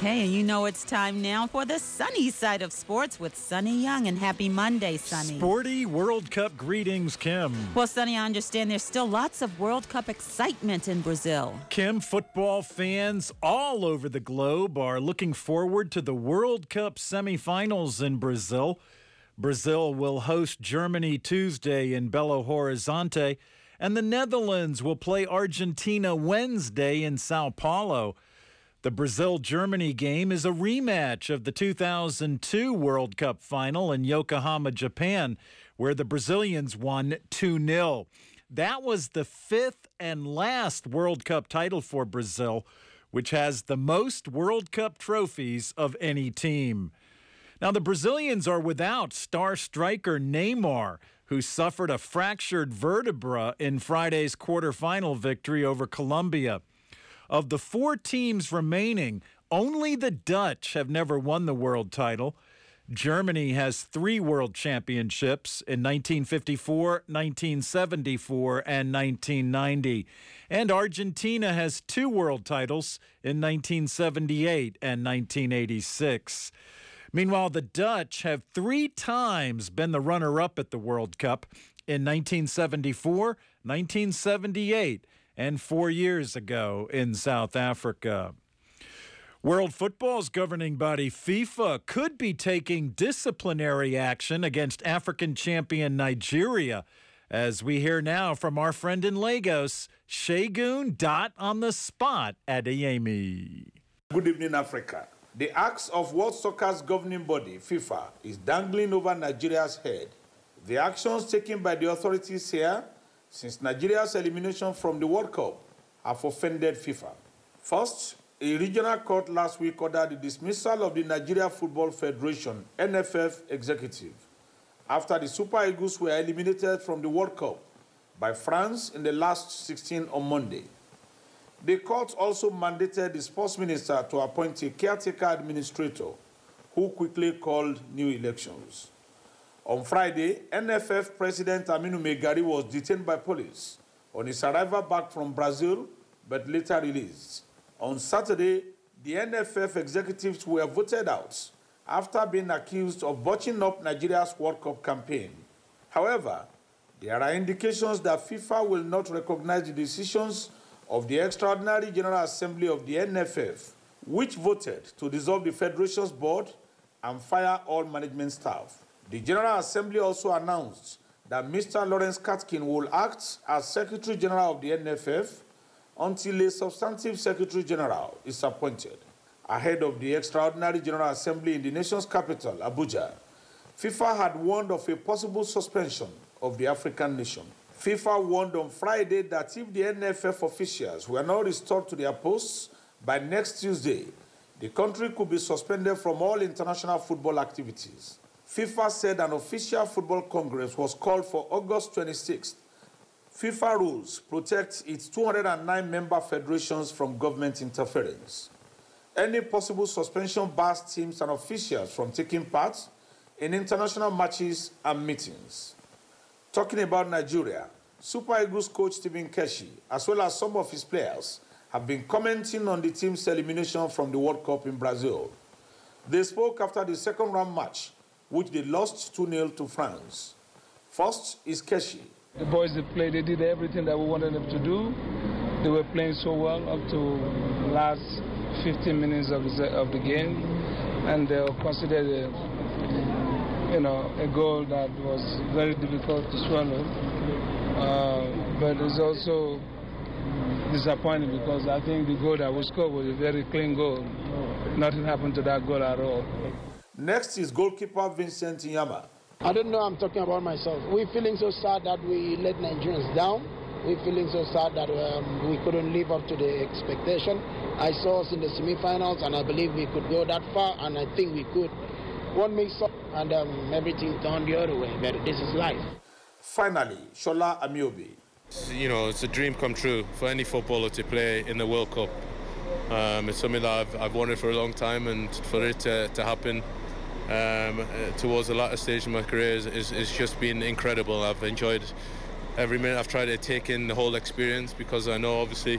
Okay, and you know it's time now for the sunny side of sports with Sonny Young. And happy Monday, Sonny. Sporty World Cup greetings, Kim. Well, Sonny, I understand there's still lots of World Cup excitement in Brazil. Kim, football fans all over the globe are looking forward to the World Cup semifinals in Brazil. Brazil will host Germany Tuesday in Belo Horizonte, and the Netherlands will play Argentina Wednesday in Sao Paulo. The Brazil-Germany game is a rematch of the 2002 World Cup final in Yokohama, Japan, where the Brazilians won 2-0. That was the fifth and last World Cup title for Brazil, which has the most World Cup trophies of any team. Now, the Brazilians are without star striker Neymar, who suffered a fractured vertebra in Friday's quarterfinal victory over Colombia. Of the four teams remaining, only the Dutch have never won the world title. Germany has 3 world championships in 1954, 1974, and 1990. And Argentina has 2 world titles in 1978 and 1986. Meanwhile, the Dutch have 3 times been the runner-up at the World Cup in 1974, 1978, and 4 years ago in South Africa. World Football's governing body, FIFA, could be taking disciplinary action against African champion Nigeria. As we hear now from our friend in Lagos, Segun Dot on the spot at Adeyemi. Good evening, Africa. The axe of World Soccer's governing body, FIFA, is dangling over Nigeria's head. The actions taken by the authorities here since Nigeria's elimination from the World Cup have offended FIFA. First, a regional court last week ordered the dismissal of the Nigeria Football Federation, NFF, executive after the Super Eagles were eliminated from the World Cup by France in the last 16 on Monday. The court also mandated the sports minister to appoint a caretaker administrator who quickly called new elections. On Friday, NFF President Aminu Megari was detained by police on his arrival back from Brazil, but later released. On Saturday, the NFF executives were voted out after being accused of botching up Nigeria's World Cup campaign. However, there are indications that FIFA will not recognize the decisions of the Extraordinary General Assembly of the NFF, which voted to dissolve the Federation's board and fire all management staff. The General Assembly also announced that Mr. Lawrence Katkin will act as Secretary General of the NFF until a substantive Secretary General is appointed. Ahead of the Extraordinary General Assembly in the nation's capital, Abuja, FIFA had warned of a possible suspension of the African nation. FIFA warned on Friday that if the NFF officials were not restored to their posts by next Tuesday, the country could be suspended from all international football activities. FIFA said an official football congress was called for August 26th. FIFA rules protect its 209 member federations from government interference. Any possible suspension bars teams and officials from taking part in international matches and meetings. Talking about Nigeria, Super Eagles coach Stephen Keshi, as well as some of his players, have been commenting on the team's elimination from the World Cup in Brazil. They spoke after the second round match, which they lost 2-0 to France. First is Keshi. The boys that played, they did everything that we wanted them to do. They were playing so well up to the last 15 minutes of the game, and they considered a goal that was very difficult to swallow. But it's also disappointing because I think the goal that we scored was a very clean goal. Nothing happened to that goal at all. Next is goalkeeper Vincent Inyama. I don't know, I'm talking about myself. We're feeling so sad that we let Nigerians down. We're feeling so sad that we couldn't live up to the expectation. I saw us in the semifinals, and I believe we could go that far, and I think we could. One mix-up, and everything turned the other way. But this is life. Finally, Shola Amiobi. You know, it's a dream come true for any footballer to play in the World Cup. It's something that I've wanted for a long time, and for it to happen towards the latter stage of my career is just been incredible. I've enjoyed every minute I've tried to take in the whole experience, because I know obviously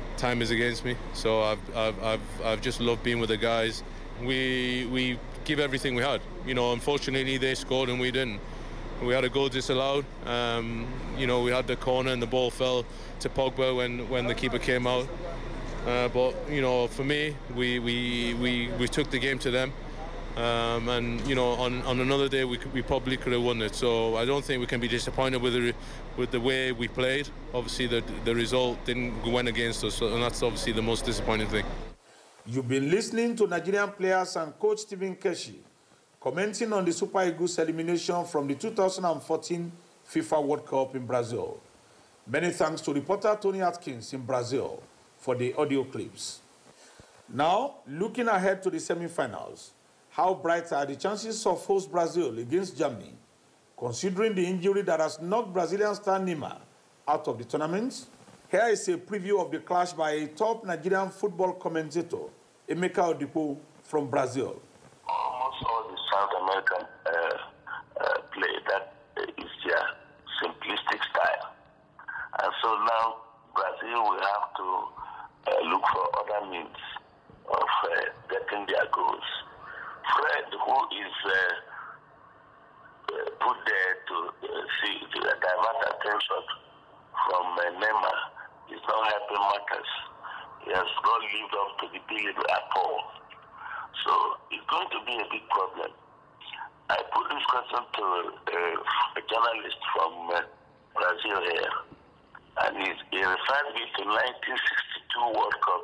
time is against me. So I've just loved being with the guys. We give everything we had. You know, unfortunately they scored and we didn't. We had a goal disallowed. You know, we had the corner and the ball fell to Pogba when the keeper came out. But you know, for me, we took the game to them. And you know, on another day we probably could have won it. So I don't think we can be disappointed with the way we played. Obviously the result went against us, and that's obviously the most disappointing thing. You've been listening to Nigerian players and coach Stephen Keshi commenting on the Super Eagles elimination from the 2014 FIFA World Cup in Brazil. Many thanks to reporter Tony Atkins in Brazil for the audio clips. Now, looking ahead to the semi-finals, how bright are the chances of host Brazil against Germany, considering the injury that has knocked Brazilian star Neymar out of the tournament? Here is a preview of the clash by a top Nigerian football commentator, Emeka Odipo from Brazil. Almost all the South American play, that is their simplistic style. And so now Brazil will have to look for other means of getting their goals. Fred, who is put there to divert attention from Neymar, is not helping matters. He has not lived up to the billing at all. So it's going to be a big problem. I put this question to a journalist from Brazil here, and he referred me to 1962 World Cup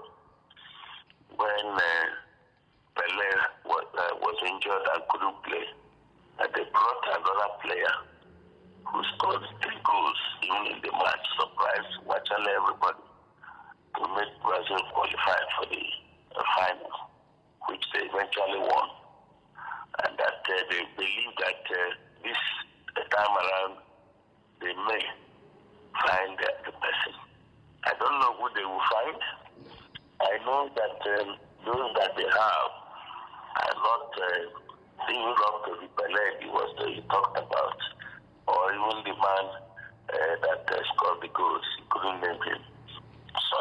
when Pelé was injured and couldn't play. And they brought another player who scored 3 goals even in the match, surprised virtually everybody, to make Brazil qualify for the final, which they eventually won. And that they believe that this time around they may find the person. I don't know who they will find. I know that those that they have are not being up to the Pelé he talked about, or even the man that scored the goals. He couldn't name him. So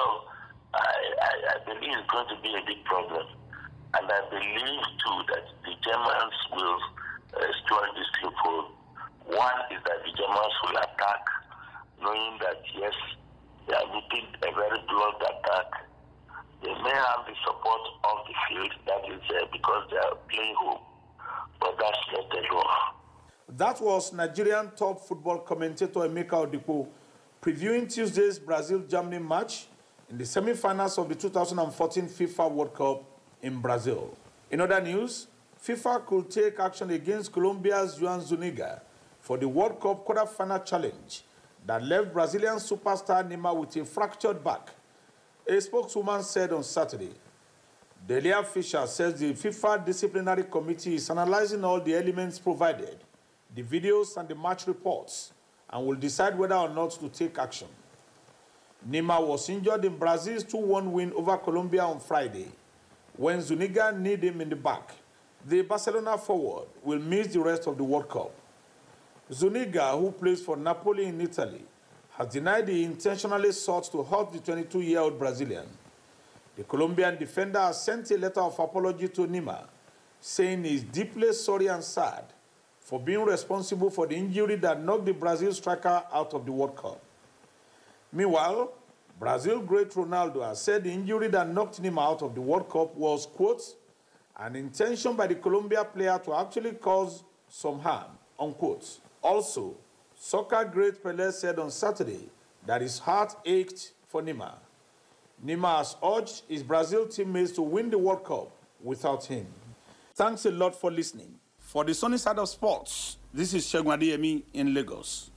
I believe it's going to be a big problem. And I believe, too, that the Germans will exploit this loophole. One is that the Germans will attack, knowing that, yes, they are meeting a very blunt attack. They may have the support of the field, that is because they are playing home, but that's not alone. That was Nigerian top football commentator Emeka Odipo previewing Tuesday's Brazil-Germany match in the semi-finals of the 2014 FIFA World Cup in Brazil. In other news, FIFA could take action against Colombia's Juan Zuniga for the World Cup quarter-final challenge that left Brazilian superstar Neymar with a fractured back. A spokeswoman said on Saturday. Delia Fisher says the FIFA disciplinary committee is analyzing all the elements provided, the videos and the match reports, and will decide whether or not to take action. Neymar was injured in Brazil's 2-1 win over Colombia on Friday, when Zuniga kneed him in the back. The Barcelona forward will miss the rest of the World Cup. Zuniga, who plays for Napoli in Italy, has denied he intentionally sought to hurt the 22-year-old Brazilian. The Colombian defender has sent a letter of apology to Neymar, saying he is deeply sorry and sad for being responsible for the injury that knocked the Brazil striker out of the World Cup. Meanwhile, Brazil great Ronaldo has said the injury that knocked him out of the World Cup was, quote, an intention by the Colombia player to actually cause some harm, unquote. Also, soccer great Pelé said on Saturday that his heart ached for Neymar. Neymar has urged his Brazil teammates to win the World Cup without him. Thanks a lot for listening. For the sunny side of sports, this is Segun Adeyemi in Lagos.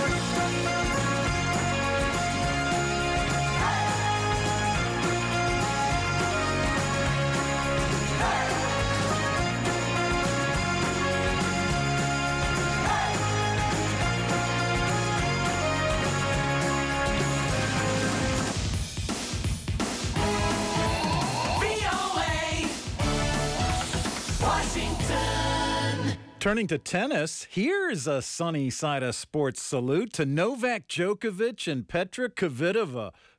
Turning to tennis, here's a sunny side of sports salute to Novak Djokovic and Petra Kvitova,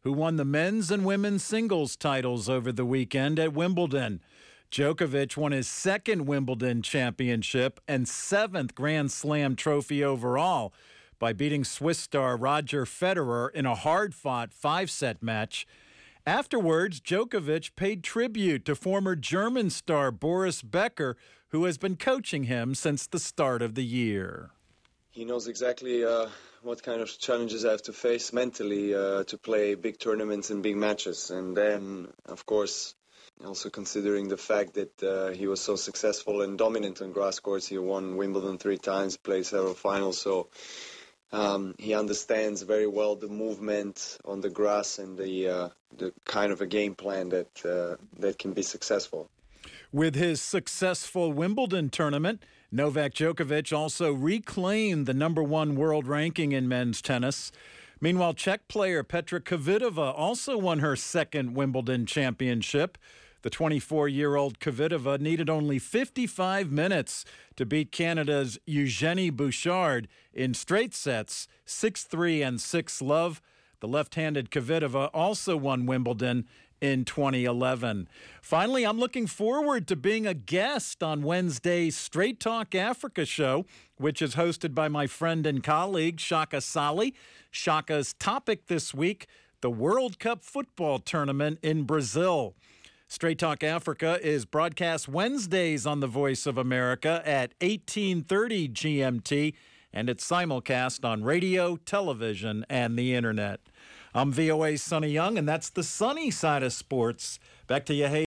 who won the men's and women's singles titles over the weekend at Wimbledon. Djokovic won his second Wimbledon championship and 7th Grand Slam trophy overall by beating Swiss star Roger Federer in a hard-fought 5-set match. Afterwards, Djokovic paid tribute to former German star Boris Becker, who has been coaching him since the start of the year. He knows exactly what kind of challenges I have to face mentally to play big tournaments and big matches. And then, of course, also considering the fact that he was so successful and dominant on grass courts. He won Wimbledon 3 times, played several finals, so he understands very well the movement on the grass and the kind of a game plan that can be successful. With his successful Wimbledon tournament, Novak Djokovic also reclaimed the #1 world ranking in men's tennis. Meanwhile, Czech player Petra Kvitova also won her second Wimbledon championship. The 24-year-old Kvitova needed only 55 minutes to beat Canada's Eugenie Bouchard in straight sets, 6-3 and 6-love. The left-handed Kvitova also won Wimbledon in 2011. Finally, I'm looking forward to being a guest on Wednesday's Straight Talk Africa show, which is hosted by my friend and colleague, Shaka Sali. Shaka's topic this week, the World Cup football tournament in Brazil. Straight Talk Africa is broadcast Wednesdays on the Voice of America at 1830 GMT, and it's simulcast on radio, television, and the Internet. I'm VOA's Sonny Young, and that's the sunny side of sports. Back to you, Hayden.